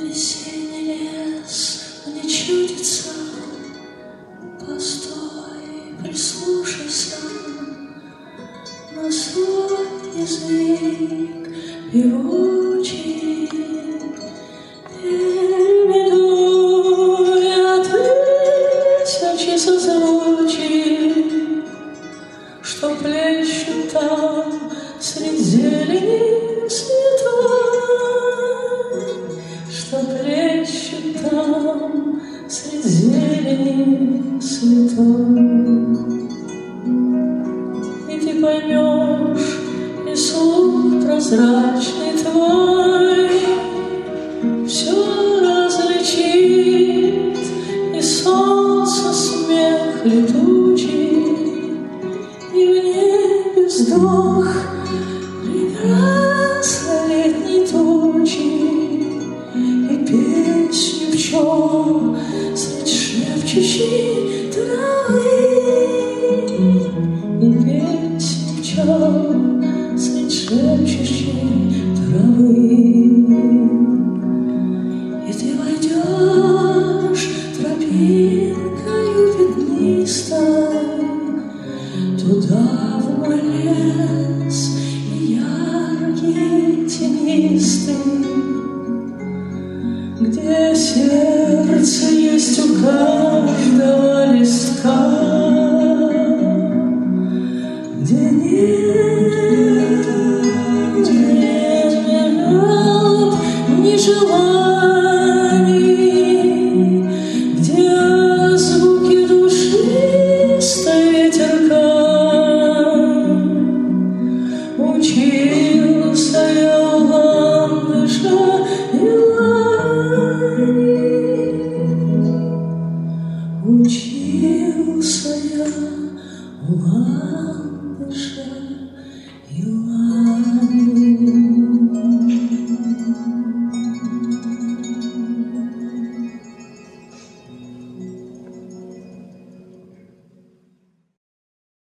весенний лес мне чудится. Постой, прислушайся на свой язык певучий. Переведу я тысячи созвучий, что плещут там средь зелени святой, что плещут там средь зелени святой. И ты поймешь, и слух прозрачный твой все различит, и солнце смех летучий, и в небе вздох прекрасной летней тучи, и песню пчел средь шепчущей травы, и песню пчел средь шепчущей травы. И ты войдешь тропинкою ветнистой туда, в мой лес, и яркий тенистый, где сердце есть у каждого листка, где нет ни желаний, где звуки душистой ветерка. Учился я у ландыша и лани, учился я у ландыша и лани.